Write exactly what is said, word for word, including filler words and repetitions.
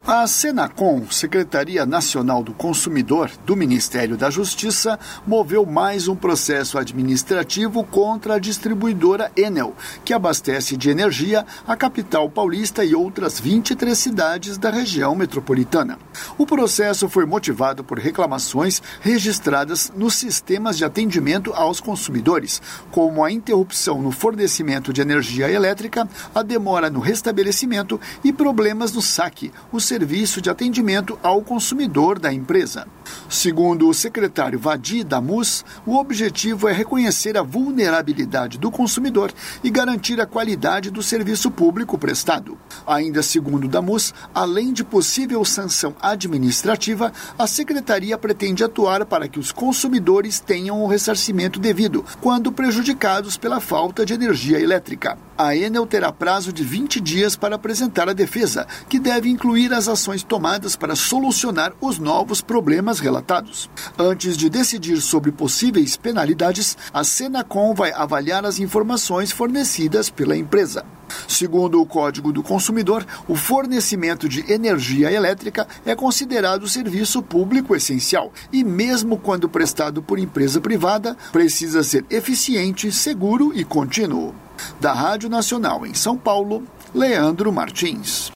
A Senacom, Secretaria Nacional do Consumidor do Ministério da Justiça, moveu mais um processo administrativo contra a distribuidora Enel, que abastece de energia a capital paulista e outras vinte e três cidades da região metropolitana. O processo foi motivado por reclamações registradas nos sistemas de atendimento aos consumidores, como a interrupção no fornecimento de energia elétrica, a demora no restabelecimento e problemas no saque, o serviço de atendimento ao consumidor da empresa. Segundo o secretário Vadi Damus, o objetivo é reconhecer a vulnerabilidade do consumidor e garantir a qualidade do serviço público prestado. Ainda segundo Damus, além de possível sanção administrativa, a secretaria pretende atuar para que os consumidores tenham o ressarcimento devido, quando prejudicados pela falta de energia elétrica. A Enel terá prazo de vinte dias para apresentar a defesa, que deve incluir as ações tomadas para solucionar os novos problemas relatados. Antes de decidir sobre possíveis penalidades, a Senacom vai avaliar as informações fornecidas pela empresa. Segundo o Código do Consumidor, o fornecimento de energia elétrica é considerado serviço público essencial e, mesmo quando prestado por empresa privada, precisa ser eficiente, seguro e contínuo. Da Rádio Nacional em São Paulo, Leandro Martins.